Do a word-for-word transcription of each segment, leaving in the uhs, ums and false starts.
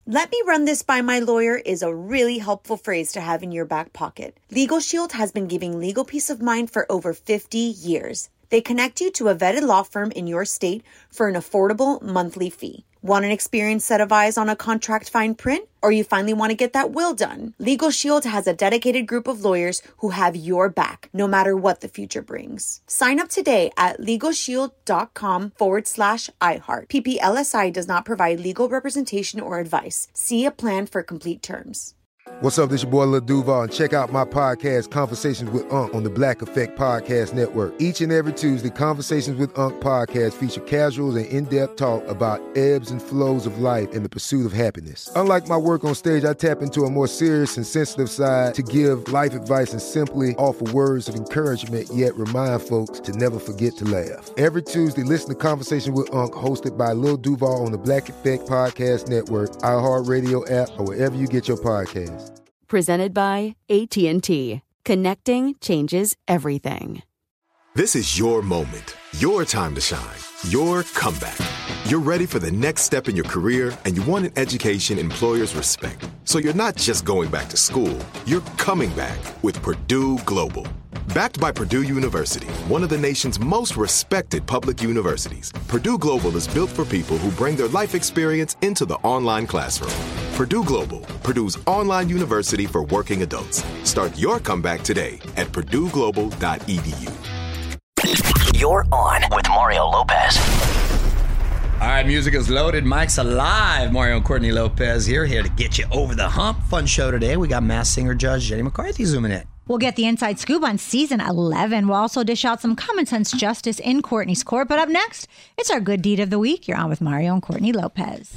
Let me run this by my lawyer is a really helpful phrase to have in your back pocket. Legal Shield has been giving legal peace of mind for over fifty years. They connect you to a vetted law firm in your state for an affordable monthly fee. Want an experienced set of eyes on a contract fine print? Or you finally want to get that will done? Legal Shield has a dedicated group of lawyers who have your back, no matter what the future brings. Sign up today at LegalShield.com forward slash iHeart. P P L S I does not provide legal representation or advice. See a plan for complete terms. What's up, this your boy Lil Duval, and check out my podcast, Conversations with Unc, on the Black Effect Podcast Network. Each and every Tuesday, Conversations with Unc podcast feature casuals and in-depth talk about ebbs and flows of life and the pursuit of happiness. Unlike my work on stage, I tap into a more serious and sensitive side to give life advice and simply offer words of encouragement, yet remind folks to never forget to laugh. Every Tuesday, listen to Conversations with Unc, hosted by Lil Duval on the Black Effect Podcast Network, iHeartRadio app, or wherever you get your podcasts. Presented by A T and T. Connecting changes everything. This is your moment, your time to shine, your comeback. You're ready for the next step in your career, and you want an education employers respect. So you're not just going back to school, you're coming back with Purdue Global. Backed by Purdue University, one of the nation's most respected public universities, Purdue Global is built for people who bring their life experience into the online classroom. Purdue Global, Purdue's online university for working adults. Start your comeback today at purdue global dot e d u. You're on with Mario Lopez. All right, music is loaded. Mike's alive. Mario and Courtney Lopez here, here to get you over the hump. Fun show today. We got Masked Singer Judge Jenny McCarthy zooming in. We'll get the inside scoop on season eleven. We'll also dish out some common sense justice in Courtney's court. But up next, it's our good deed of the week. You're on with Mario and Courtney Lopez.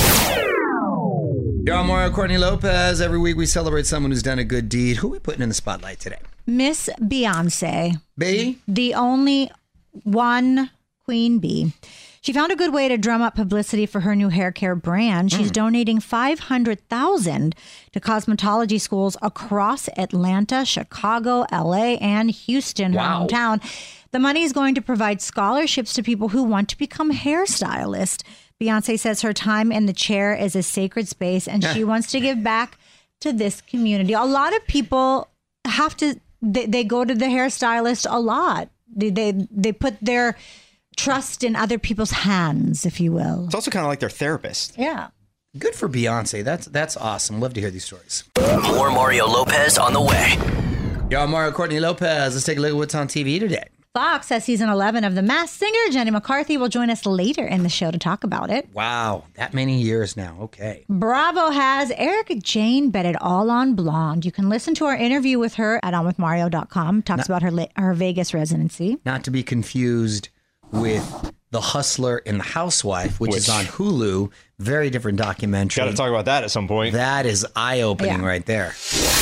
You're on Mario and Courtney Lopez. Every week we celebrate someone who's done a good deed. Who are we putting in the spotlight today? Miss Beyonce. B? The only one Queen Bee. She found a good way to drum up publicity for her new hair care brand. She's mm. donating five hundred thousand dollars to cosmetology schools across Atlanta, Chicago, L A, and Houston, wow. her hometown. The money is going to provide scholarships to people who want to become hairstylists. Beyonce says her time in the chair is a sacred space, and she wants to give back to this community. A lot of people have to, they, they go to the hairstylist a lot. They, they, they put their trust in other people's hands, if you will. It's also kind of like their therapist. Yeah. Good for Beyonce. That's that's awesome. Love to hear these stories. More Mario Lopez on the way. Y'all, Mario Courtney Lopez. Let's take a look at what's on T V today. Fox says season eleven of The Masked Singer. Jenny McCarthy will join us later in the show to talk about it. Wow. That many years now. Okay. Bravo has Erica Jane bet it all on Blonde. You can listen to our interview with her at on with mario dot com. Talks not, about her her Vegas residency. Not to be confused with The Hustler and the Housewife, which, which is on Hulu. Very different documentary. Got to talk about that at some point. That is eye-opening yeah. right there.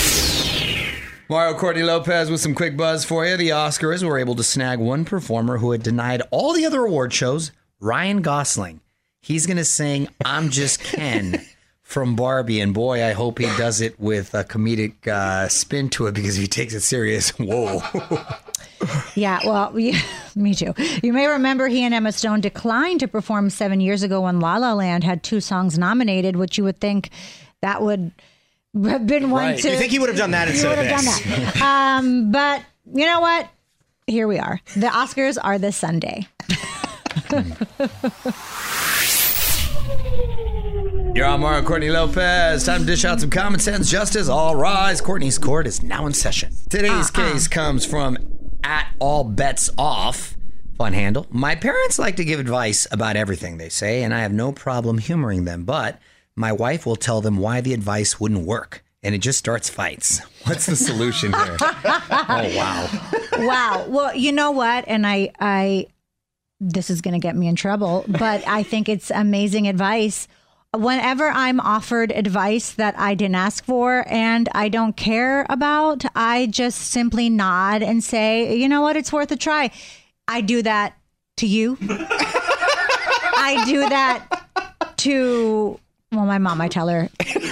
Mario Courtney Lopez with some quick buzz for you. The Oscars were able to snag one performer who had denied all the other award shows, Ryan Gosling. He's going to sing I'm Just Ken from Barbie, and boy, I hope he does it with a comedic uh, spin to it, because if he takes it serious, whoa. Yeah, well, yeah, me too. You may remember he and Emma Stone declined to perform seven years ago when La La Land had two songs nominated, which you would think that would have been one right. to... You think he would have done that instead of this? Done that. um, but you know what? Here we are. The Oscars are this Sunday. You're on Mario Courtney Lopez. Time to dish out some common sense justice. All rise. Courtney's court is now in session. Today's uh-uh. case comes from at All Bets Off. Fun handle. My parents like to give advice about everything they say, and I have no problem humoring them, but my wife will tell them why the advice wouldn't work, and it just starts fights. What's the solution here? Oh, wow. Wow. Well, you know what? And I, I, this is going to get me in trouble, but I think it's amazing advice. Whenever I'm offered advice that I didn't ask for and I don't care about, I just simply nod and say, you know what, it's worth a try. I do that to you. I do that to, well, my mom, I tell her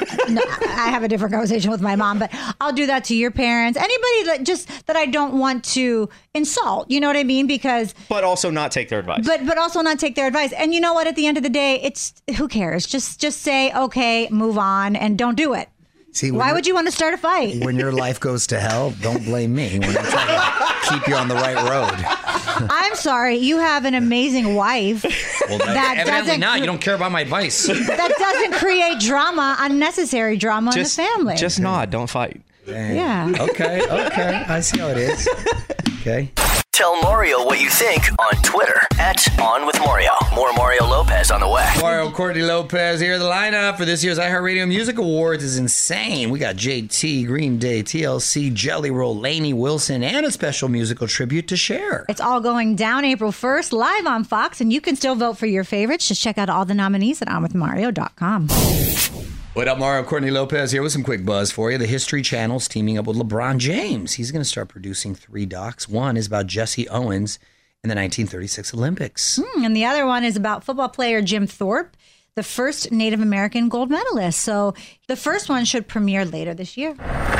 no, I have a different conversation with my mom, but I'll do that to your parents. Anybody that just that I don't want to insult. You know what I mean? Because But also not take their advice. But but also not take their advice. And you know what? At the end of the day, it's who cares? Just just say okay, move on, and don't do it. See, why would you want to start a fight? When your life goes to hell, don't blame me when I'm trying to keep you on the right road. I'm sorry, you have an amazing wife. Well, that, that evidently doesn't not. You don't care about my advice. That doesn't create drama, unnecessary drama just, in the family. Just nod. Don't fight. Dang. Yeah. Okay. Okay. I see how it is. Okay. Tell Mario what you think on Twitter at On With Mario. More Mario Lopez on the way. Mario Courtney Lopez here. The lineup for this year's iHeartRadio Music Awards is insane. We got J T, Green Day, T L C, Jelly Roll, Lainey Wilson, and a special musical tribute to Cher. It's all going down April first, live on Fox, and you can still vote for your favorites. Just check out all the nominees at on with mario dot com. What up, Mario Courtney Lopez here with some quick buzz for you. The History Channel's teaming up with LeBron James. He's going to start producing three docs. One is about Jesse Owens in the nineteen thirty-six Olympics. Mm, and the other one is about football player Jim Thorpe, the first Native American gold medalist. So the first one should premiere later this year.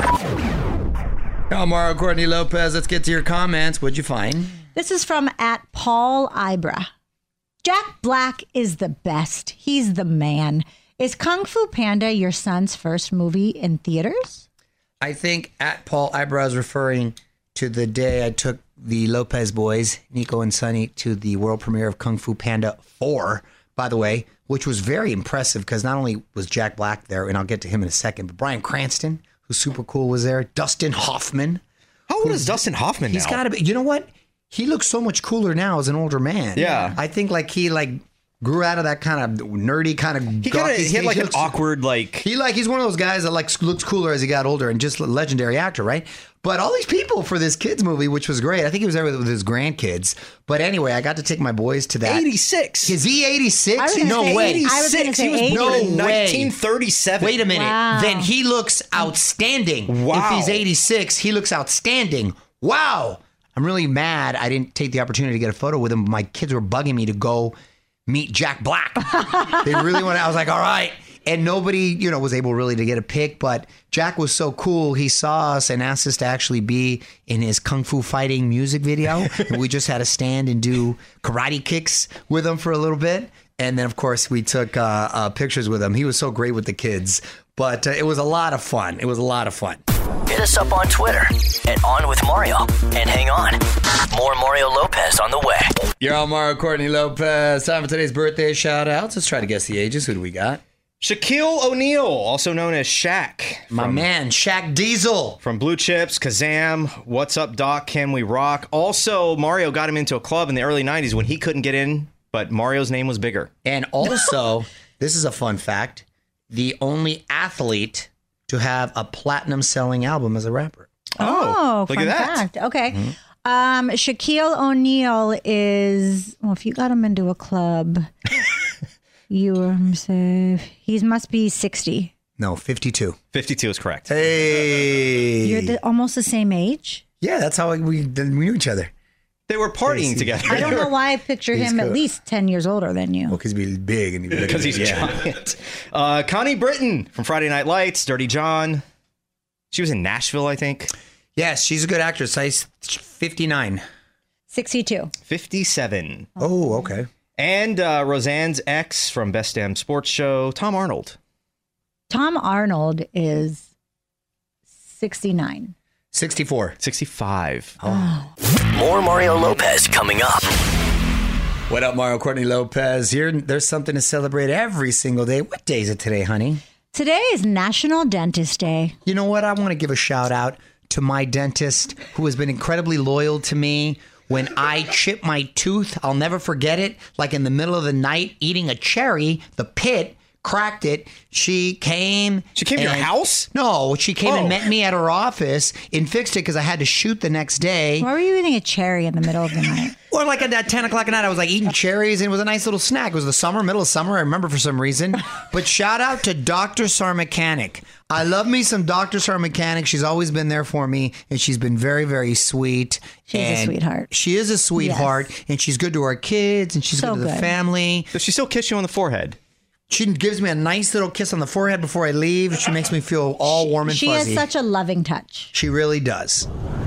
Now, Mario Courtney Lopez, let's get to your comments. What'd you find? This is from at Paul Ibra. Jack Black is the best. He's the man. Is Kung Fu Panda your son's first movie in theaters? I think at Paul Ibra is referring to the day I took the Lopez boys, Nico and Sonny, to the world premiere of Kung Fu Panda four, by the way, which was very impressive because not only was Jack Black there, and I'll get to him in a second, but Bryan Cranston, who's super cool, was there. Dustin Hoffman. How old is Dustin Hoffman now? He's got to be. You know what? He looks so much cooler now as an older man. Yeah. I think like he like grew out of that kind of nerdy kind of. He kind of he had like he an looks, awkward like. He like he's one of those guys that like looks cooler as he got older and just a legendary actor, right? But all these people for this kids movie, which was great. I think he was there with, with his grandkids. But anyway, I got to take my boys to that. eighty-six Is he eighty-six? No way. I was gonna say He was eighty. born in No way. nineteen thirty-seven. Wait a minute. Wow. Then he looks outstanding. Wow. If he's eighty-six, he looks outstanding. Wow. I'm really mad I didn't take the opportunity to get a photo with him. My kids were bugging me to go meet Jack Black. They really wanted. I was like, all right. And nobody, you know, was able really to get a pic. But Jack was so cool. He saw us and asked us to actually be in his kung fu fighting music video. And we just had to stand and do karate kicks with him for a little bit. And then, of course, we took uh, uh, pictures with him. He was so great with the kids. But uh, it was a lot of fun. It was a lot of fun. Hit us up on Twitter at On With Mario. And hang on, more Mario Lopez on the way. You're on Mario Courtney Lopez. Time for today's birthday shout-outs. Let's try to guess the ages. Who do we got? Shaquille O'Neal, also known as Shaq. My from, man, Shaq Diesel. From Blue Chips, Kazam, What's Up Doc, Can We Rock? Also, Mario got him into a club in the early nineties when he couldn't get in, but Mario's name was bigger. And also, this is a fun fact, the only athlete to have a platinum-selling album as a rapper. Oh, look fun at that. fact. Okay. Mm-hmm. Um, Shaquille O'Neal is, well, if you got him into a club, you were safe. He must be sixty. No, fifty-two. fifty-two is correct. Hey. You're the, almost the same age? Yeah, that's how we, we knew each other. They were partying together. I don't know why I picture He's him at cool. least ten years older than you. Well, because he's big and he's Because he's a giant. Uh, Connie Britton from Friday Night Lights, Dirty John. She was in Nashville, I think. Yes, she's a good actress. Size fifty-nine. sixty-two. fifty-seven. Oh, okay. And uh, Roseanne's ex from Best Damn Sports Show, Tom Arnold. Tom Arnold is sixty-nine. sixty-four. sixty-five. Oh. More Mario Lopez coming up. What up, Mario Courtney Lopez? Here, there's something to celebrate every single day. What day is it today, honey? Today is National Dentist Day. You know what? I want to give a shout out to my dentist who has been incredibly loyal to me. When I chip my tooth, I'll never forget it. Like in the middle of the night, eating a cherry, the pit cracked it. She came. She came to your and- house? No, she came Oh. and met me at her office and fixed it because I had to shoot the next day. Why were you eating a cherry in the middle of the night? Or like at that ten o'clock at night, I was like eating cherries and it was a nice little snack. It was the summer, middle of summer. I remember for some reason. But shout out to Doctor Sarmechanic. I love me some Doctor Sarmechanic. She's always been there for me and she's been very, very sweet. She's a And sweetheart. She is a sweetheart and she's good to our kids and she's So good to the good. family. Does she still kiss you on the forehead? She gives me a nice little kiss on the forehead before I leave. She makes me feel all warm and she fuzzy. She has such a loving touch. She really does.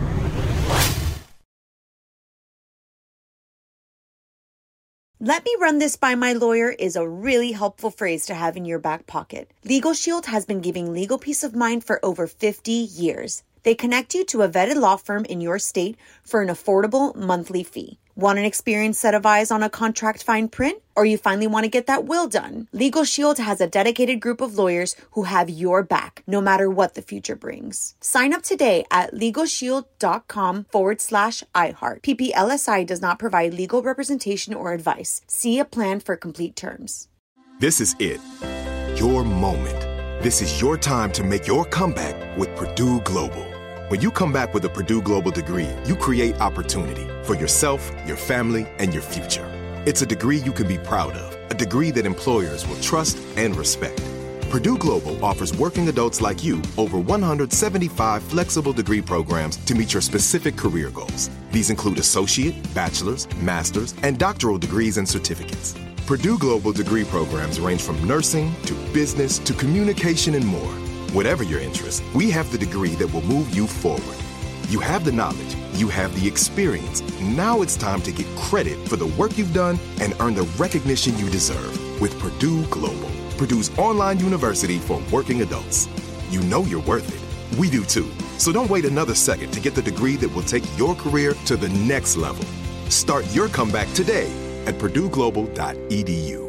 Let me run this by my lawyer is a really helpful phrase to have in your back pocket. Legal Shield has been giving legal peace of mind for over fifty years. They connect you to a vetted law firm in your state for an affordable monthly fee. Want an experienced set of eyes on a contract fine print? Or you finally want to get that will done? Legal Shield has a dedicated group of lawyers who have your back, no matter what the future brings. Sign up today at LegalShield.com forward slash iHeart. P P L S I does not provide legal representation or advice. See a plan for complete terms. This is it. Your moment. This is your time to make your comeback with Purdue Global. When you come back with a Purdue Global degree, you create opportunity for yourself, your family, and your future. It's a degree you can be proud of, a degree that employers will trust and respect. Purdue Global offers working adults like you over one hundred seventy-five flexible degree programs to meet your specific career goals. These include associate, bachelor's, master's, and doctoral degrees and certificates. Purdue Global degree programs range from nursing to business to communication and more. Whatever your interest, we have the degree that will move you forward. You have the knowledge, you have the experience. Now it's time to get credit for the work you've done and earn the recognition you deserve with Purdue Global, Purdue's online university for working adults. You know you're worth it. We do too. So don't wait another second to get the degree that will take your career to the next level. Start your comeback today at purdue global dot e d u.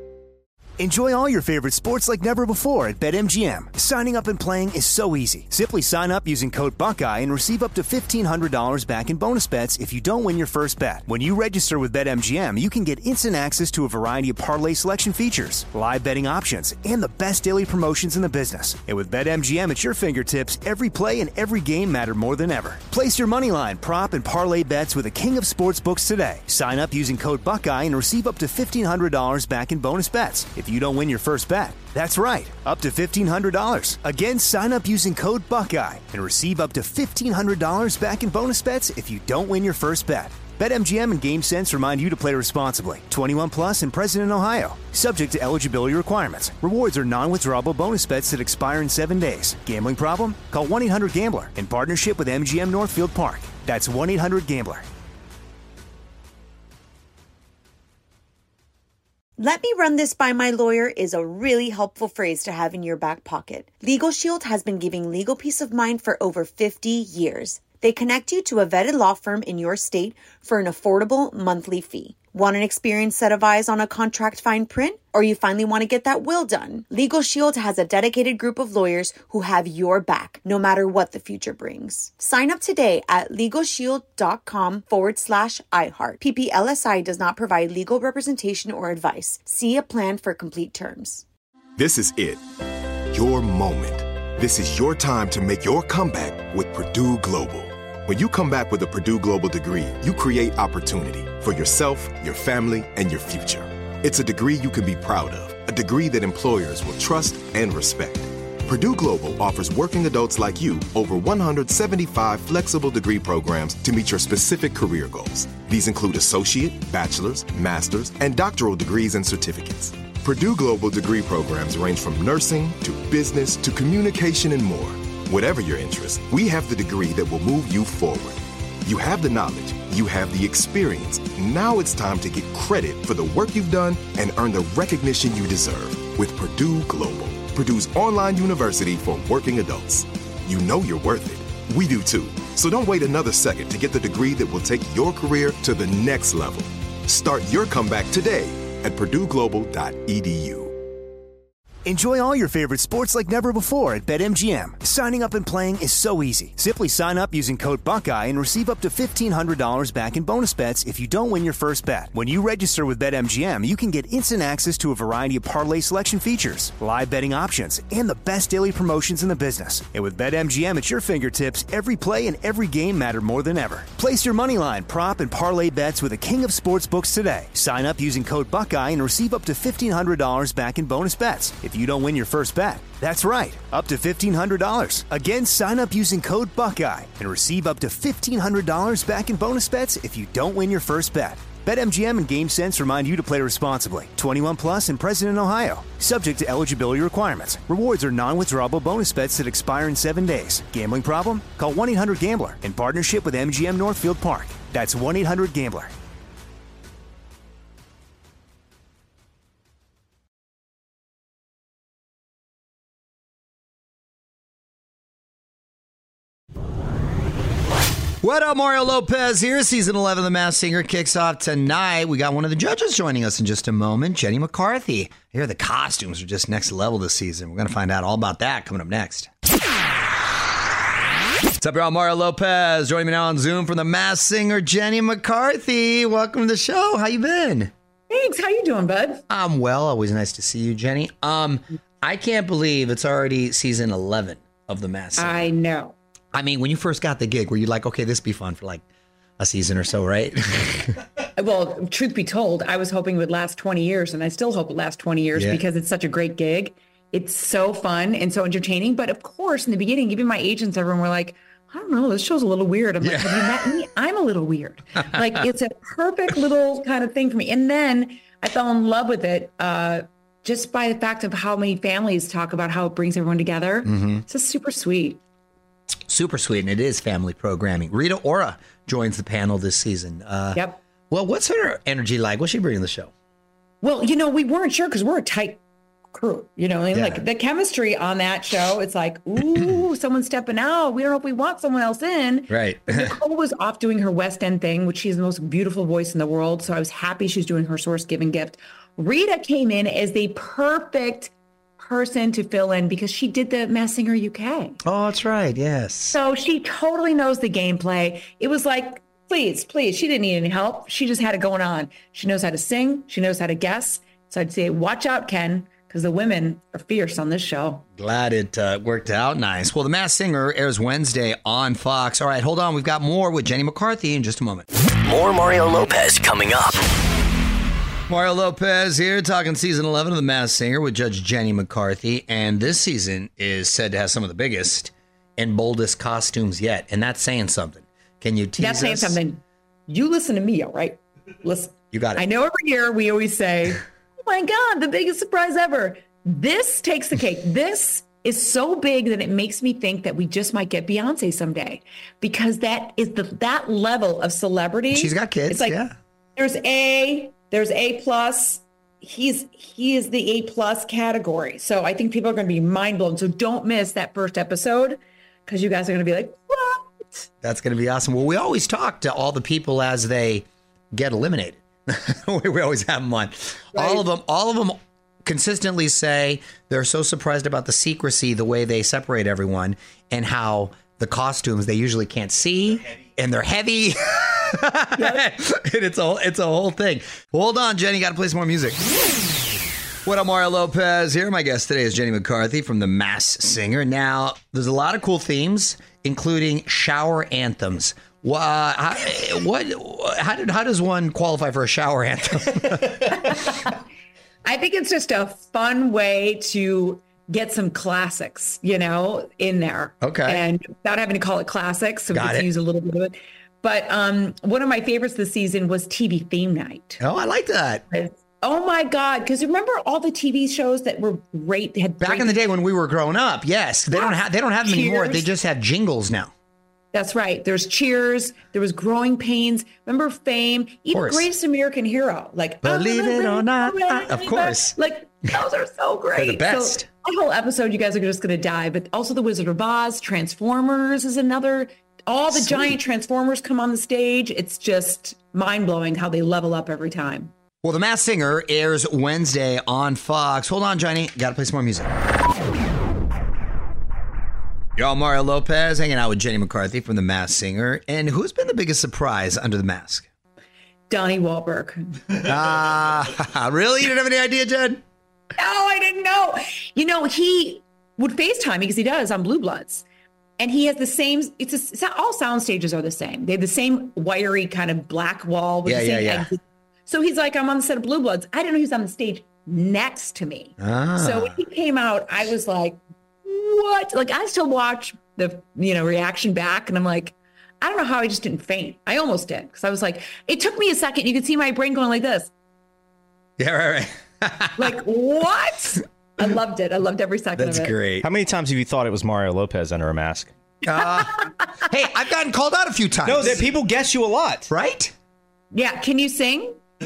Enjoy all your favorite sports like never before at BetMGM. Signing up and playing is so easy. Simply sign up using code Buckeye and receive up to fifteen hundred dollars back in bonus bets if you don't win your first bet. When you register with BetMGM, you can get instant access to a variety of parlay selection features, live betting options, and the best daily promotions in the business. And with BetMGM at your fingertips, every play and every game matter more than ever. Place your moneyline, prop, and parlay bets with the king of sportsbooks today. Sign up using code Buckeye and receive up to fifteen hundred dollars back in bonus bets if you don't win your first bet. That's right, up to fifteen hundred dollars. Again, sign up using code Buckeye and receive up to fifteen hundred dollars back in bonus bets if you don't win your first bet. BetMGM and GameSense remind you to play responsibly. twenty-one plus and present in Ohio. Subject to eligibility requirements. Rewards are non-withdrawable bonus bets that expire in seven days. Gambling problem? Call one eight hundred gambler in partnership with M G M Northfield Park. That's one eight hundred gambler. Let me run this by my lawyer is a really helpful phrase to have in your back pocket. Legal Shield has been giving legal peace of mind for over fifty years. They connect you to a vetted law firm in your state for an affordable monthly fee. Want an experienced set of eyes on a contract fine print? Or you finally want to get that will done? Legal Shield has a dedicated group of lawyers who have your back, no matter what the future brings. Sign up today at LegalShield.com forward slash iHeart. P P L S I does not provide legal representation or advice. See a plan for complete terms. This is it. Your moment. This is your time to make your comeback with Purdue Global. When you come back with a Purdue Global degree, you create opportunity for yourself, your family, and your future. It's a degree you can be proud of, a degree that employers will trust and respect. Purdue Global offers working adults like you over one hundred seventy-five flexible degree programs to meet your specific career goals. These include associate, bachelor's, master's, and doctoral degrees and certificates. Purdue Global degree programs range from nursing to business to communication and more. Whatever your interest, we have the degree that will move you forward. You have the knowledge, you have the experience. Now it's time to get credit for the work you've done and earn the recognition you deserve with Purdue Global, Purdue's online university for working adults. You know you're worth it. We do too. So don't wait another second to get the degree that will take your career to the next level. Start your comeback today at purdue global dot e d u. Enjoy all your favorite sports like never before at BetMGM. Signing up and playing is so easy. Simply sign up using code Buckeye and receive up to fifteen hundred dollars back in bonus bets if you don't win your first bet. When you register with BetMGM, you can get instant access to a variety of parlay selection features, live betting options, and the best daily promotions in the business. And with BetMGM at your fingertips, every play and every game matter more than ever. Place your moneyline, prop, and parlay bets with the king of sportsbooks today. Sign up using code Buckeye and receive up to fifteen hundred dollars back in bonus bets if you don't win your first bet. That's right, up to fifteen hundred dollars. Again, sign up using code Buckeye and receive up to fifteen hundred dollars back in bonus bets if you don't win your first bet. BetMGM and GameSense remind you to play responsibly. twenty-one plus and present in Ohio. Subject to eligibility requirements. Rewards are non-withdrawable bonus bets that expire in seven days. Gambling problem? Call one eight hundred gambler in partnership with M G M Northfield Park. That's one eight hundred gambler. What up, Mario Lopez here. Season eleven of The Masked Singer kicks off tonight. We got one of the judges joining us in just a moment, Jenny McCarthy. I hear the costumes are just next level this season. We're going to find out all about that coming up next. What's up, y'all? Mario Lopez. Joining me now on Zoom from The Masked Singer, Jenny McCarthy. Welcome to the show. How you been? Thanks. How you doing, bud? I'm well. Always nice to see you, Jenny. Um, I can't believe it's already season eleven of The Masked Singer. I know. I mean, when you first got the gig, were you like, okay, this would be fun for like a season or so, right? Well, truth be told, I was hoping it would last twenty years, and I still hope it lasts twenty years yeah. because it's such a great gig. It's so fun and so entertaining. But of course, in the beginning, even my agents, everyone were like, I don't know, this show's a little weird. I'm yeah. like, have you met me? I'm a little weird. Like, it's a perfect little kind of thing for me. And then I fell in love with it uh, just by the fact of how many families talk about how it brings everyone together. Mm-hmm. It's just super sweet. Super sweet, and it is family programming. Rita Ora joins the panel this season. Uh, yep. Well, what's her energy like? What's she bringing to the show? Well, you know, we weren't sure because we're a tight crew. You know, and yeah. like the chemistry on that show, it's like, ooh, someone's stepping out. We don't know if we want someone else in. Right. Nicole was off doing her West End thing, which she's the most beautiful voice in the world. So I was happy she's doing her Source Given Gift. Rita came in as the perfect person to fill in because she did the Masked Singer U K. Oh, that's right. Yes. So she totally knows the gameplay. It was like, please, please. She didn't need any help. She just had it going on. She knows how to sing. She knows how to guess. So I'd say, watch out, Ken, because the women are fierce on this show. Glad it uh, worked out nice. Well, The Masked Singer airs Wednesday on Fox. All right, hold on. We've got more with Jenny McCarthy in just a moment. More Mario Lopez coming up. Mario Lopez here, talking season eleven of The Masked Singer with Judge Jenny McCarthy. And this season is said to have some of the biggest and boldest costumes yet. And that's saying something. Can you tease That's saying us? something. You listen to me, all right? Listen. You got it. I know every year we always say, oh my God, the biggest surprise ever. This takes the cake. This is so big that it makes me think that we just might get Beyonce someday. Because that is the that level of celebrity. She's got kids, it's like, yeah. There's A... There's A plus. He's he is the A plus category. So I think people are going to be mind blown. So don't miss that first episode because you guys are going to be like, what? That's going to be awesome. Well, we always talk to all the people as they get eliminated. we always have them on. Right. All of them. All of them consistently say they're so surprised about the secrecy, the way they separate everyone, and how the costumes they usually can't see, and they're heavy. Yep. And it's a it's a whole thing. Hold on, Jenny. Got to play some more music. What up, Mario Lopez here. My guest today is Jenny McCarthy from The Masked Singer. Now, there's a lot of cool themes, including shower anthems. Uh, how, what? How did how does one qualify for a shower anthem? I think it's just a fun way to get some classics, you know, in there. Okay. And without having to call it classics, so Got we get it. to use a little bit of it. But um, one of my favorites this season was T V theme night. Oh, I like that. Oh my God! Because remember all the T V shows that were great. They had back great in the day when we were growing up. Yes, they don't have they don't have them Cheers. anymore. They just have jingles now. That's right. There's Cheers. There was Growing Pains. Remember Fame? Even Greatest American Hero. Like Believe it or not, I, of course. Like those are so great. They're the best. So, that whole episode, you guys are just going to die. But also The Wizard of Oz, Transformers is another. All the Sweet. Giant Transformers come on the stage. It's just mind-blowing how they level up every time. Well, The Masked Singer airs Wednesday on Fox. Hold on, Johnny. Got to play some more music. Y'all, Mario Lopez hanging out with Jenny McCarthy from The Masked Singer. And who's been the biggest surprise under the mask? Donnie Wahlberg. Ah, uh, really? You didn't have any idea, Jen? No, I didn't know. You know, he would FaceTime me because he does on Blue Bloods. And he has the same, it's, a, it's all sound stages are the same. They have the same wiry kind of black wall with yeah, the same yeah, yeah. exit. So he's like, I'm on the set of Blue Bloods. I didn't know he was on the stage next to me. Ah. So when he came out, I was like, what? Like, I still watch the, you know, reaction back. And I'm like, I don't know how I just didn't faint. I almost did because I was like, it took me a second. You could see my brain going like this. Yeah, right, right. Like, what? I loved it. I loved every second That's of it. great. How many times have you thought it was Mario Lopez under a mask? Uh, hey, I've gotten called out a few times. No, that people guess you a lot. Right? Yeah. Can you sing? You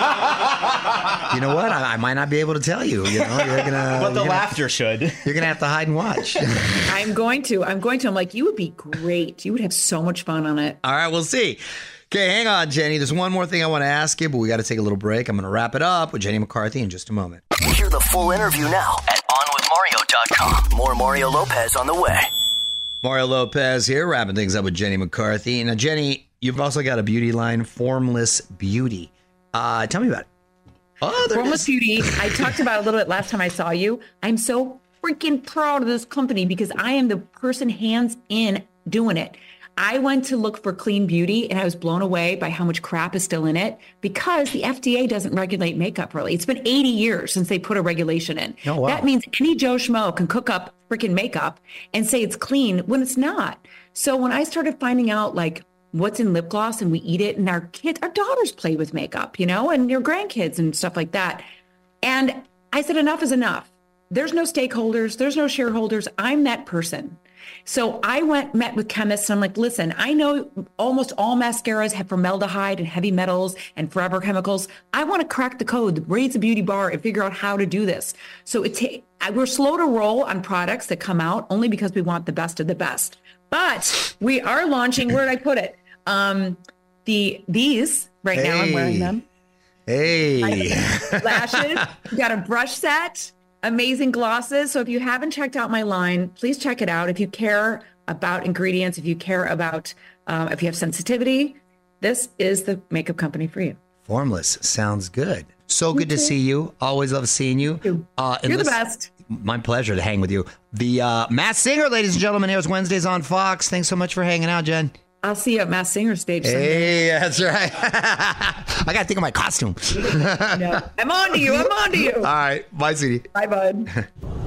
know what? I, I might not be able to tell you. You know, you're gonna. But the you're laughter gonna, should. You're gonna have to hide and watch. I'm going to. I'm going to. I'm like, you would be great. You would have so much fun on it. All right, we'll see. Okay, hang on, Jenny. There's one more thing I want to ask you, but we got to take a little break. I'm going to wrap it up with Jenny McCarthy in just a moment. Hear the full interview now at on with mario dot com. More Mario Lopez on the way. Mario Lopez here, wrapping things up with Jenny McCarthy. Now, Jenny, you've also got a beauty line, Formless Beauty. Uh, tell me about it. Oh, Formless Beauty. I talked about it a little bit last time I saw you. I'm so freaking proud of this company because I am the person hands in doing it. I went to look for clean beauty and I was blown away by how much crap is still in it because the F D A doesn't regulate makeup really. It's been eighty years since they put a regulation in. Oh, wow. That means any Joe Schmo can cook up freaking makeup and say it's clean when it's not. So when I started finding out like what's in lip gloss and we eat it and our kids, our daughters play with makeup, you know, and your grandkids and stuff like that. And I said, enough is enough. There's no stakeholders. There's no shareholders. I'm that person. So I went, met with chemists, and I'm like, listen, I know almost all mascaras have formaldehyde and heavy metals and forever chemicals. I want to crack the code, raise the beauty bar, and figure out how to do this. So it ta- we're slow to roll on products that come out only because we want the best of the best. But we are launching, where did I put it? Um, the these right hey. now, I'm wearing them. Hey. Lashes, we got a brush set. Amazing glosses. So if you haven't checked out my line, please check it out. If you care about ingredients, if you care about, um, if you have sensitivity, this is the makeup company for you. Formless sounds good. So good to see you. Always love seeing you. Uh, You're the best. My pleasure to hang with you. The uh, Masked Singer, ladies and gentlemen, airs Wednesdays on Fox. Thanks so much for hanging out, Jen. I'll see you at Masked Singer stage Sunday. Hey, that's right. I got to think of my costume. No, I'm on to you. I'm on to you. All right. Bye, sweetie. Bye, bud.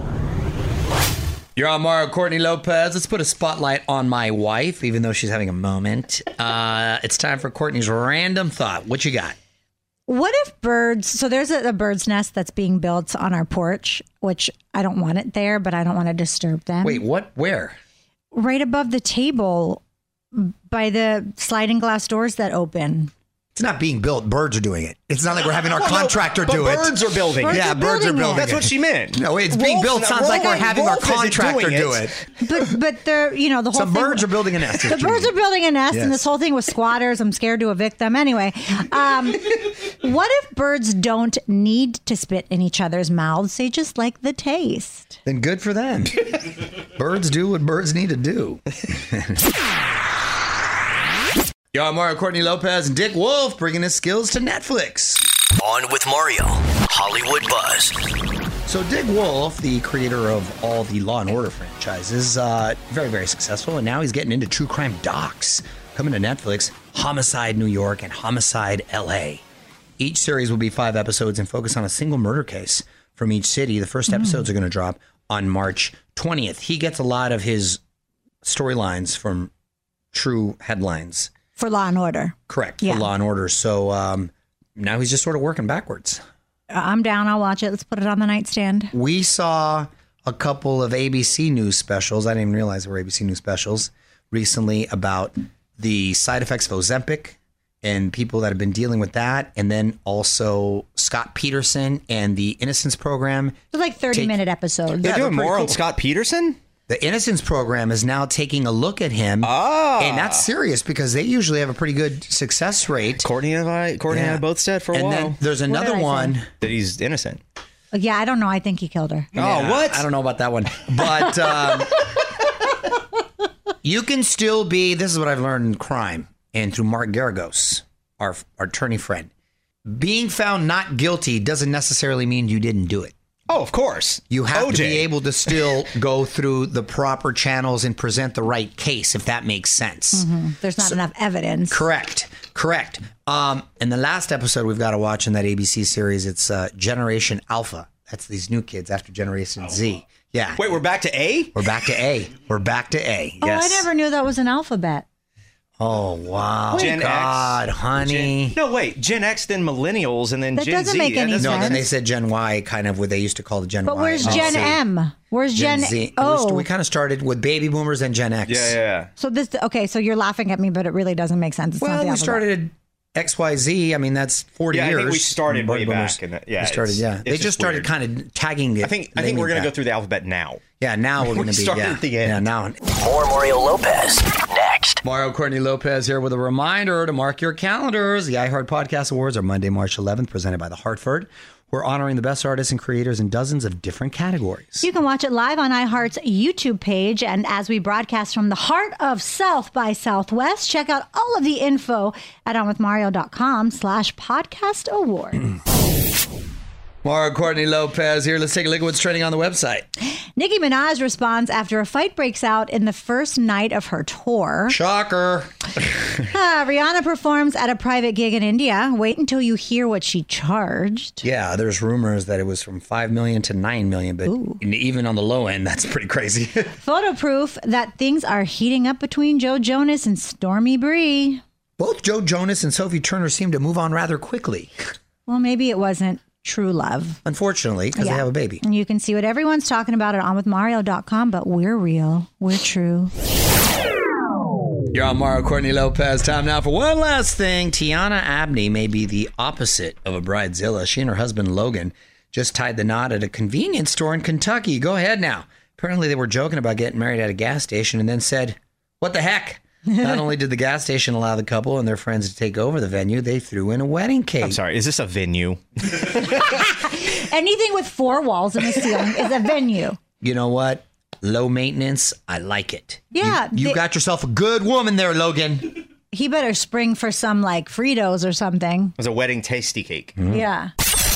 You're on Mario Courtney Lopez. Let's put a spotlight on my wife, even though she's having a moment. Uh, it's time for Courtney's random thought. What you got? What if birds, so there's a, a bird's nest that's being built on our porch, which I don't want it there, but I don't want to disturb them. Wait, what? Where? Right above the table by the sliding glass doors that open. It's not being built. Birds are doing it. It's not like we're having our well, contractor no, do but it. Birds are building birds it. Are yeah, birds building are building it. it. That's what she meant. No, it's being Wolf, built. Sounds like we're having Wolf our contractor do it. But but they're, you know, the whole Some thing, birds are building a nest. The birds are building a nest, yes. and this whole thing with squatters. I'm scared to evict them. Anyway, um, what if birds don't need to spit in each other's mouths? They just like the taste. Then good for them. Birds do what birds need to do. Yo, I'm Mario Courtney Lopez and Dick Wolf bringing his skills to Netflix. On with Mario, Hollywood Buzz. So Dick Wolf, the creator of all the Law and Order franchises, uh, very, very successful, and now he's getting into true crime docs. Coming to Netflix, Homicide New York and Homicide L A. Each series will be five episodes and focus on a single murder case from each city. The first episodes mm. are going to drop on March twentieth. He gets a lot of his storylines from true headlines. For Law and Order. Correct, yeah. for Law and Order. So um, now he's just sort of working backwards. I'm down. I'll watch it. Let's put it on the nightstand. We saw a couple of A B C News specials. I didn't even realize there were A B C News specials recently about the side effects of Ozempic and people that have been dealing with that. And then also Scott Peterson and the Innocence Program. They're like thirty-minute episodes. They're Yeah, doing they're more cool. on Scott Peterson? The Innocence Program is now taking a look at him. Ah. And that's serious because they usually have a pretty good success rate. Courtney and I, Courtney Yeah. and I both said for a and while then there's did another I one. say? that he's innocent. Yeah, I don't know. I think he killed her. Oh, what? I don't know about that one. But um, you can still be, this is what I've learned in crime and through Mark Garagos, our, our attorney friend. Being found not guilty doesn't necessarily mean you didn't do it. Oh, of course. You have O J. to be able to still go through the proper channels and present the right case, if that makes sense. Mm-hmm. There's not so, enough evidence. Correct. Correct. Um, and the last episode we've got to watch in that A B C series, it's uh, Generation Alpha. That's these new kids after Generation Alpha. Z. Yeah. Wait, we're back to A? We're back to A. We're back to A. Oh, yes. I never knew that was an alphabet. Oh, wow. Gen God, X, honey. Gen, no, wait. Gen X, then millennials, and then That Gen doesn't Z. make That any doesn't- No, sense. then they said Gen Y, kind of what they used to call the Gen But Y. where's Oh, Gen see. M? Where's Gen, Gen Z. Oh, We kind of started with baby boomers and Gen X. Yeah, yeah, yeah. so this okay. So you're laughing at me, but it really doesn't make sense. It's not Well, the we alphabet. started X Y Z. I mean, that's forty Yeah, I years. think we started Baby way boomers. back in the- yeah, we started, it's- yeah. it's They just just started weird. kind of tagging it. I think I think we're going to go through the alphabet now. Yeah, now we're going to be. started Yeah, at the end. yeah, now. More Mario Lopez next. Mario Courtney Lopez here with a reminder to mark your calendars. The iHeart Podcast Awards are Monday, March eleventh, presented by The Hartford. We're honoring the best artists and creators in dozens of different categories. You can watch it live on iHeart's YouTube page. And as we broadcast from the heart of South by Southwest, check out all of the info at onwithmario.com slash podcast award. Mario Courtney Lopez here. Let's take a look at what's trending on the website. Nicki Minaj responds after a fight breaks out in the first night of her tour. Shocker. Ah, Rihanna performs at a private gig in India. Wait until you hear what she charged. Yeah, there's rumors that it was from five million dollars to nine million dollars, but even on the low end, that's pretty crazy. Photo proof that things are heating up between Joe Jonas and Stormy Bree. Both Joe Jonas and Sophie Turner seem to move on rather quickly. Well, maybe it wasn't true love. Unfortunately, because Yeah. they have a baby. And you can see what everyone's talking about at on with mario dot com, but we're real. We're true. You're on Mario Courtney Lopez. Time now for one last thing. Tiana Abney may be the opposite of a bridezilla. She and her husband Logan just tied the knot at a convenience store in Kentucky. Go ahead now. Apparently they were joking about getting married at a gas station and then said, what the heck? Not only did the gas station allow the couple and their friends to take over the venue, they threw in a wedding cake. I'm sorry, is this a venue? Anything with four walls in the ceiling is a venue. You know what? Low maintenance. I like it. Yeah, You, you they- got yourself a good woman there, Logan. He better spring for some like Fritos or something. It was a wedding tasty cake. Yeah.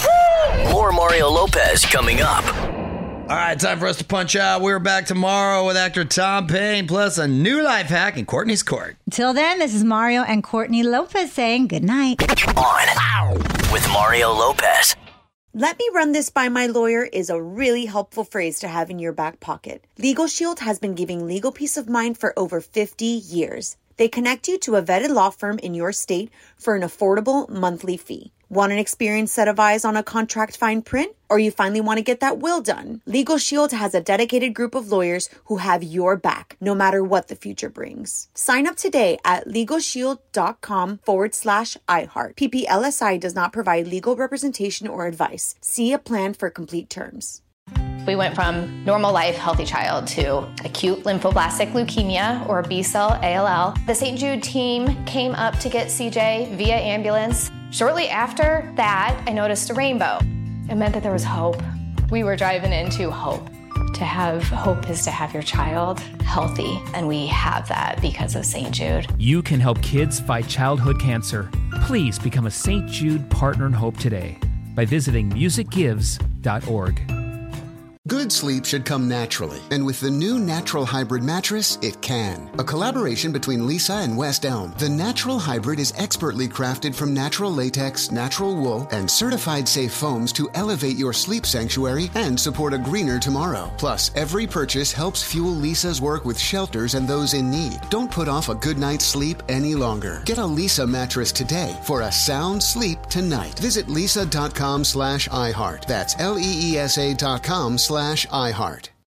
More Mario Lopez coming up. All right, time for us to punch out. We're back tomorrow with actor Tom Payne, plus a new life hack in Courtney's Court. Until then, this is Mario and Courtney Lopez saying good night. On with Mario Lopez. Let me run this by my lawyer is a really helpful phrase to have in your back pocket. Legal Shield has been giving legal peace of mind for over fifty years. They connect you to a vetted law firm in your state for an affordable monthly fee. Want an experienced set of eyes on a contract fine print? Or you finally want to get that will done? Legal Shield has a dedicated group of lawyers who have your back, no matter what the future brings. Sign up today at LegalShield.com forward slash iHeart. P P L S I does not provide legal representation or advice. See a plan for complete terms. We went from normal life, healthy child to acute lymphoblastic leukemia, or B-cell A L L. The Saint Jude team came up to get C J via ambulance. Shortly after that, I noticed a rainbow. It meant that there was hope. We were driving into hope. To have hope is to have your child healthy, and we have that because of Saint Jude. You can help kids fight childhood cancer. Please become a Saint Jude Partner in Hope today by visiting music gives dot org. Good sleep should come naturally, and with the new Natural Hybrid mattress, it can. A collaboration between Lisa and West Elm, the Natural Hybrid is expertly crafted from natural latex, natural wool, and certified safe foams to elevate your sleep sanctuary and support a greener tomorrow. Plus, every purchase helps fuel Lisa's work with shelters and those in need. Don't put off a good night's sleep any longer. Get a Lisa mattress today for a sound sleep tonight. Visit lisa.com slash iHeart. That's L E E S A dot com slash iHeart.